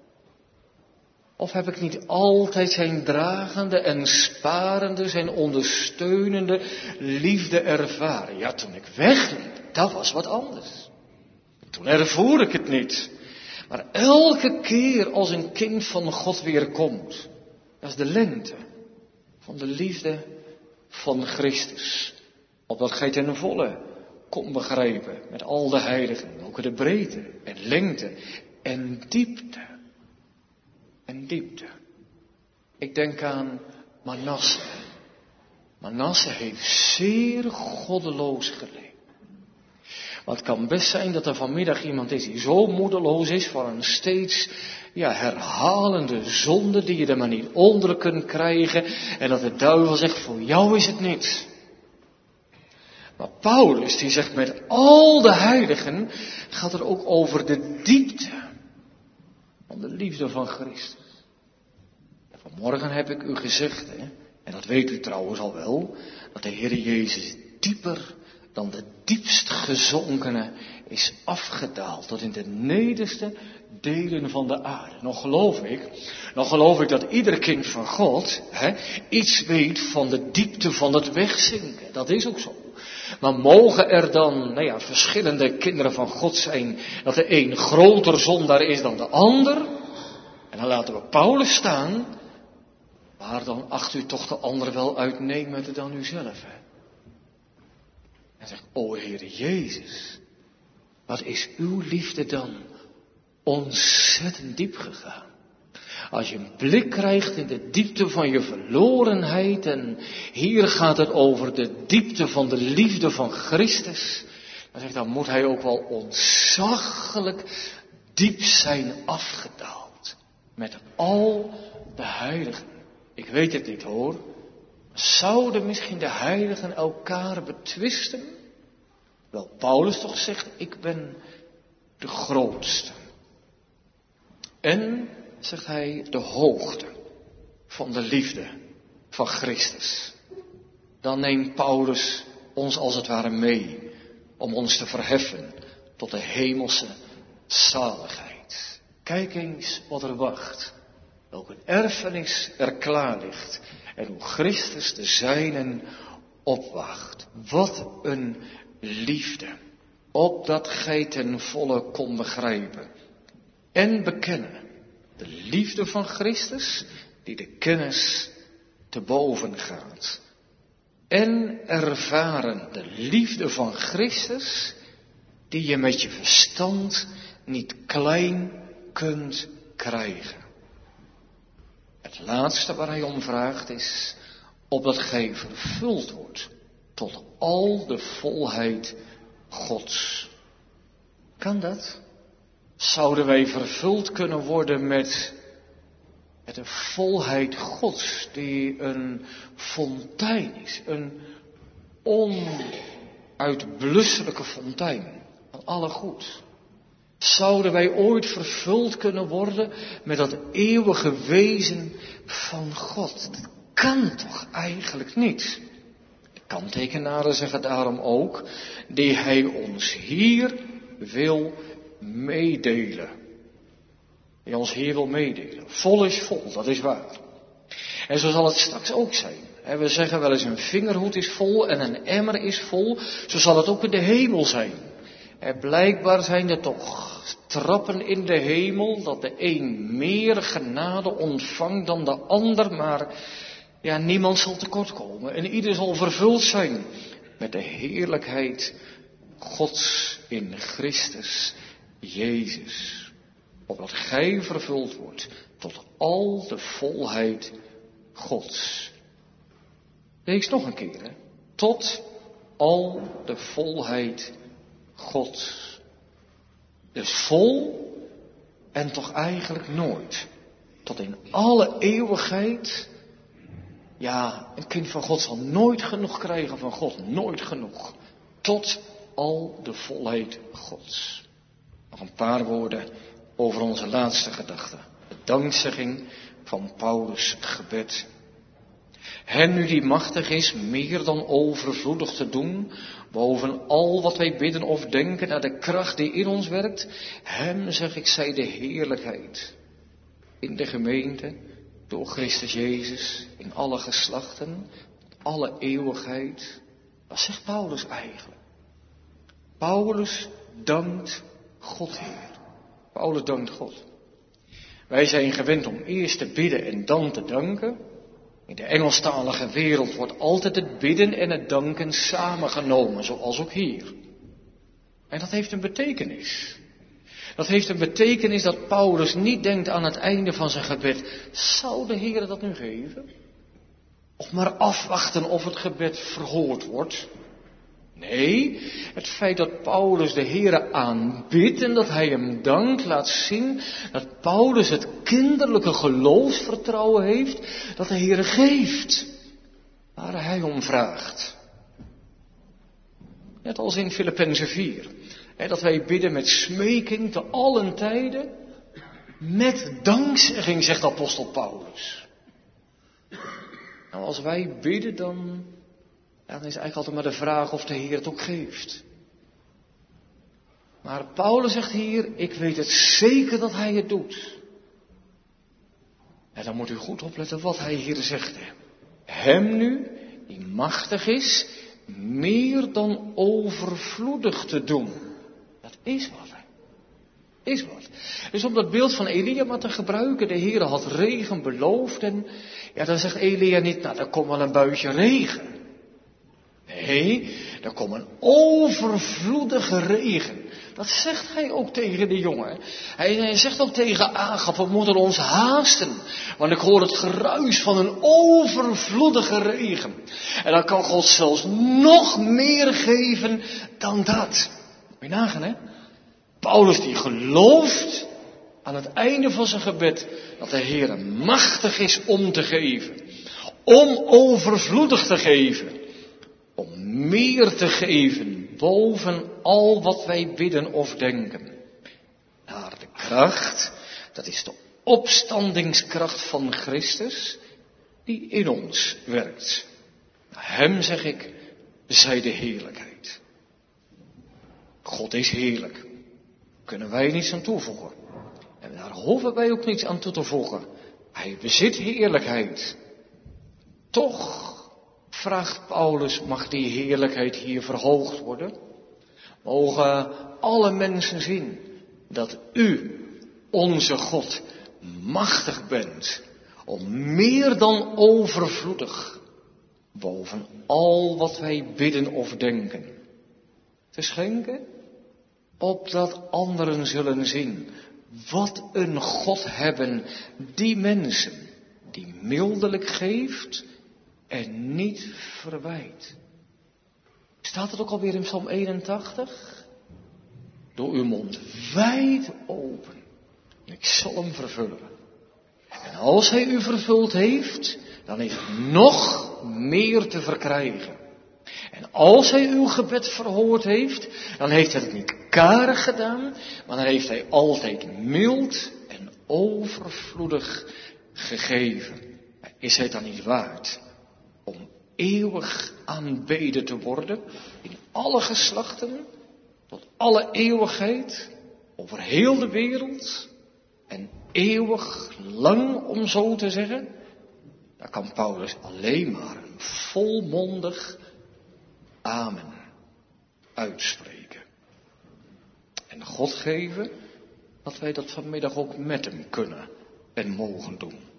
Of heb ik niet altijd zijn dragende en sparende, zijn ondersteunende liefde ervaren? Ja, toen ik wegliep, dat was wat anders. Toen ervoer ik het niet. Maar elke keer als een kind van God weer komt, dat is de lengte van de liefde van Christus. Opdat gij ten volle kon begrijpen met al de heiligen, ook de breedte en lengte en diepte. En diepte. Ik denk aan Manasse. Manasse heeft zeer goddeloos geleefd. Maar het kan best zijn dat er vanmiddag iemand is die zo moedeloos is van een steeds ja, herhalende zonde die je er maar niet onder kunt krijgen. En dat de duivel zegt, voor jou is het niet. Maar Paulus die zegt met al de heiligen gaat er ook over de diepte van de liefde van Christus. Vanmorgen heb ik u gezegd, hè, en dat weet u trouwens al wel, dat de Heer Jezus dieper dan de diepst gezonkene is afgedaald tot in de nederste delen van de aarde. Nog geloof ik, nog geloof ik dat ieder kind van God hè, iets weet van de diepte van het wegzinken. Dat is ook zo. Maar mogen er dan nou ja, verschillende kinderen van God zijn, dat de een groter zondaar is dan de ander? En dan laten we Paulus staan, maar dan acht u toch de ander wel uitnemender dan u zelf. Hè? En zegt, o Heere Jezus, wat is uw liefde dan ontzettend diep gegaan. Als je een blik krijgt in de diepte van je verlorenheid, en hier gaat het over de diepte van de liefde van Christus, dan zegt, dan moet hij ook wel ontzaglijk diep zijn afgedaald. Met al de heiligen. Ik weet het niet hoor. Zouden misschien de heiligen elkaar betwisten? Wel, Paulus toch zegt, ik ben de grootste. En, zegt hij, de hoogte van de liefde van Christus. Dan neemt Paulus ons als het ware mee om ons te verheffen tot de hemelse zaligheid. Kijk eens wat er wacht. Welke erfenis er klaar ligt. En hoe Christus de zijnen opwacht. Wat een liefde. Opdat gij ten volle kon begrijpen. En bekennen. De liefde van Christus die de kennis te boven gaat. En ervaren de liefde van Christus die je met je verstand niet klein kunt krijgen. Het laatste waar hij om vraagt is, opdat gij vervuld wordt tot al de volheid Gods. Kan dat? Zouden wij vervuld kunnen worden met, met de volheid Gods, die een fontein is, een onuitblusselijke fontein van alle goed. Zouden wij ooit vervuld kunnen worden met dat eeuwige wezen van God? Dat kan toch eigenlijk niet? De kanttekenaren zeggen daarom ook, die hij ons hier wil meedelen. Die ons hier wil meedelen. Vol is vol, dat is waar. En zo zal het straks ook zijn. We zeggen wel eens een vingerhoed is vol en een emmer is vol. Zo zal het ook in de hemel zijn. En blijkbaar zijn er toch trappen in de hemel, dat de een meer genade ontvangt dan de ander, maar ja, niemand zal tekortkomen. En ieder zal vervuld zijn met de heerlijkheid Gods in Christus Jezus. Opdat gij vervuld wordt tot al de volheid Gods. Lees nog een keer, hè. Tot al de volheid Gods. Dus vol en toch eigenlijk nooit. Tot in alle eeuwigheid. Ja, een kind van God zal nooit genoeg krijgen van God. Nooit genoeg. Tot al de volheid Gods. Nog een paar woorden over onze laatste gedachte. De dankzegging van Paulus' gebed. Hem nu die machtig is meer dan overvloedig te doen, boven al wat wij bidden of denken, naar de kracht die in ons werkt, hem zeg ik zij de heerlijkheid. In de gemeente, door Christus Jezus, in alle geslachten, alle eeuwigheid. Wat zegt Paulus eigenlijk? Paulus dankt God Heer. Paulus dankt God. Wij zijn gewend om eerst te bidden en dan te danken. In de Engelstalige wereld wordt altijd het bidden en het danken samengenomen, zoals ook hier. En dat heeft een betekenis. Dat heeft een betekenis dat Paulus niet denkt aan het einde van zijn gebed, zou de Heer dat nu geven? Of maar afwachten of het gebed verhoord wordt? Nee, het feit dat Paulus de Heere aanbidt en dat hij hem dankt, laat zien dat Paulus het kinderlijke geloofsvertrouwen heeft dat de Heere geeft, waar hij om vraagt. Net als in Filippenzen vier, hè, dat wij bidden met smeking te allen tijden, met dankzegging, zegt apostel Paulus. Nou, als wij bidden dan... dan is eigenlijk altijd maar de vraag of de Heer het ook geeft. Maar Paulus zegt hier, ik weet het zeker dat hij het doet. En dan moet u goed opletten wat hij hier zegt. Hè. Hem nu, die machtig is, meer dan overvloedig te doen. Dat is wat. Hè. Is wat. Dus om dat beeld van Elia maar te gebruiken, de Heer had regen beloofd en ja, dan zegt Elia niet, nou, er komt wel een buitje regen. Nee, er komt een overvloedige regen. Dat zegt hij ook tegen de jongen. Hij, hij zegt ook tegen Agab, we moeten ons haasten. Want ik hoor het geruis van een overvloedige regen. En dan kan God zelfs nog meer geven dan dat. Moet je nagaan, hè? Paulus die gelooft aan het einde van zijn gebed dat de Heer machtig is om te geven. Om overvloedig te geven. Om meer te geven boven al wat wij bidden of denken. Naar de kracht, dat is de opstandingskracht van Christus, die in ons werkt. Hem zeg ik, zij de heerlijkheid. God is heerlijk. Kunnen wij niets aan toevoegen. En daar hoeven wij ook niets aan toe te voegen. Hij bezit heerlijkheid. Toch vraagt Paulus, mag die heerlijkheid hier verhoogd worden? Mogen alle mensen zien dat u, onze God, machtig bent om meer dan overvloedig, boven al wat wij bidden of denken, te schenken, opdat anderen zullen zien wat een God hebben die mensen, die mildelijk geeft en niet verwijt. Staat het ook alweer in Psalm eenentachtig? Doe uw mond wijd open. En ik zal hem vervullen. En als hij u vervuld heeft, dan is er nog meer te verkrijgen. En als hij uw gebed verhoord heeft, dan heeft hij het niet karig gedaan, maar dan heeft hij altijd mild en overvloedig gegeven. Is hij dan niet waard om eeuwig aanbeden te worden in alle geslachten, tot alle eeuwigheid, over heel de wereld en eeuwig lang, om zo te zeggen? Daar kan Paulus alleen maar een volmondig amen uitspreken. En God geven dat wij dat vanmiddag ook met hem kunnen en mogen doen.